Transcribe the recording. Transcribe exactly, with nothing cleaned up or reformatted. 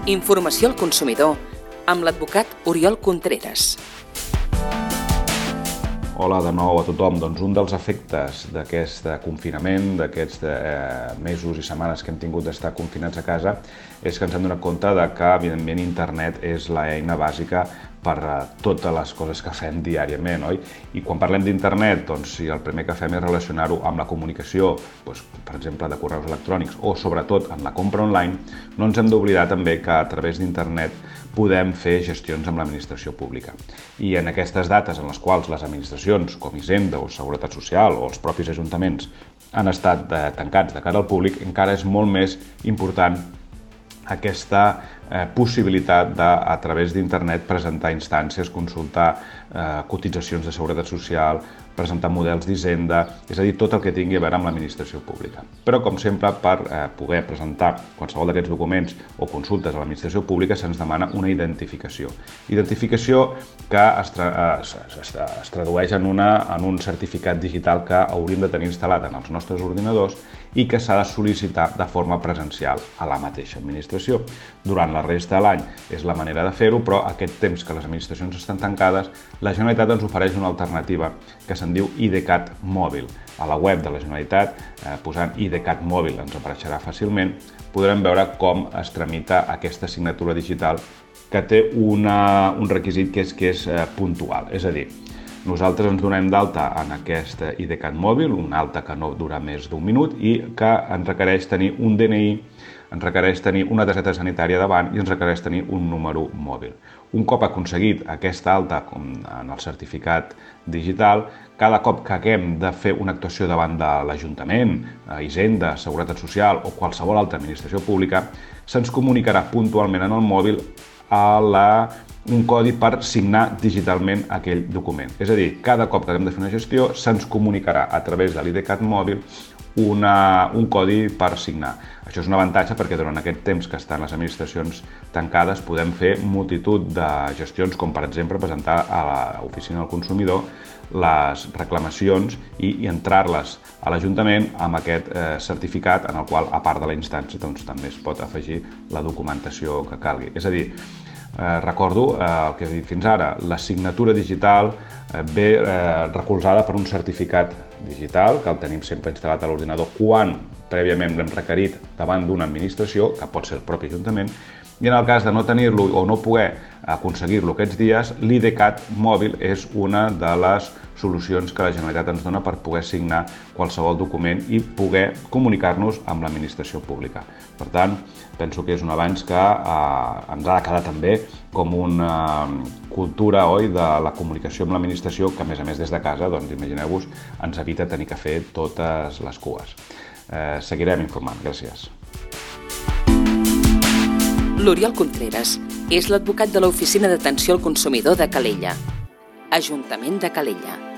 Informació al consumidor amb l'advocat Oriol Contreras. Hola de nou a tothom. Doncs un dels efectes d'aquest confinament, d'aquests eh, mesos i setmanes que hem tingut d'estar confinats a casa, és que ens hem donat compte de que, evidentment, internet és l'eina bàsica per a totes les coses que fem diàriament, oi? I quan parlem d'internet, doncs, si el primer que fem és relacionar-ho amb la comunicació, doncs, per exemple, de correus electrònics o, sobretot, en la compra online, no ens hem d'oblidar també que a través d'internet podem fer gestions amb l'administració pública. I en aquestes dates en les quals les administracions, com Hisenda o Seguretat Social o els propis ajuntaments han estat eh, tancats de cara al públic, encara és molt més important aquesta eh, possibilitat de, a través d'internet, presentar instàncies, consultar eh, cotitzacions de seguretat social, presentar models d'Hisenda, és a dir, tot el que tingui a veure amb l'administració pública. Però, com sempre, per eh, poder presentar qualsevol d'aquests documents o consultes a l'administració pública se'ns demana una identificació. Identificació que es, tra es, es, es tradueix en, una, en un certificat digital que hauríem de tenir instal·lat en els nostres ordinadors i que s'ha de sol·licitar de forma presencial a la mateixa administració. Durant la resta de l'any és la manera de fer-ho, però aquest temps que les administracions estan tancades, la Generalitat ens ofereix una alternativa que se'n diu IDCAT mòbil. A la web de la Generalitat, eh, posant IDCAT mòbil ens apareixerà fàcilment, podrem veure com es tramita aquesta signatura digital que té una, un requisit que és, que és eh, puntual. És a dir, nosaltres ens donem d'alta en aquest IDCAT mòbil, una alta que no dura més d'un minut i que ens requereix tenir un D N I, ens requereix tenir una targeta sanitària davant i ens requereix tenir un número mòbil. Un cop aconseguit aquesta alta com en el certificat digital, cada cop que haguem de fer una actuació davant de l'Ajuntament, Hisenda, Seguretat Social o qualsevol altra administració pública, se'ns comunicarà puntualment en el mòbil a la un codi per signar digitalment aquell document. És a dir, cada cop que haguem de fer una gestió se'ns comunicarà a través de l'IDCAT mòbil una, un codi per signar. Això és un avantatge perquè durant aquest temps que estan les administracions tancades podem fer multitud de gestions, com per exemple presentar a l'oficina del consumidor les reclamacions i, i entrar-les a l'Ajuntament amb aquest eh, certificat en el qual, a part de la instància, doncs, també es pot afegir la documentació que calgui. És a dir, Eh, recordo eh, el que he dit fins ara, la signatura digital eh, ve eh, recolzada per un certificat digital que el tenim sempre instal·lat a l'ordinador quan prèviament l'hem requerit davant d'una administració, que pot ser el propi Ajuntament, i en el cas de no tenir-lo o no poder aconseguir-lo aquests dies, l'IDCAT mòbil és una de les solucions que la Generalitat ens dona per poder signar qualsevol document i poder comunicar-nos amb l'administració pública. Per tant, penso que és un avanç que eh, ens ha de quedar també com una cultura, oi, de la comunicació amb l'administració que, a més a més, des de casa, doncs, imagineu-vos, ens evita tenir que fer totes les cues. Eh, seguirem informant. Gràcies. L'Oriol Contreras és l'advocat de l'Oficina d'Atenció al Consumidor de Calella, Ajuntament de Calella.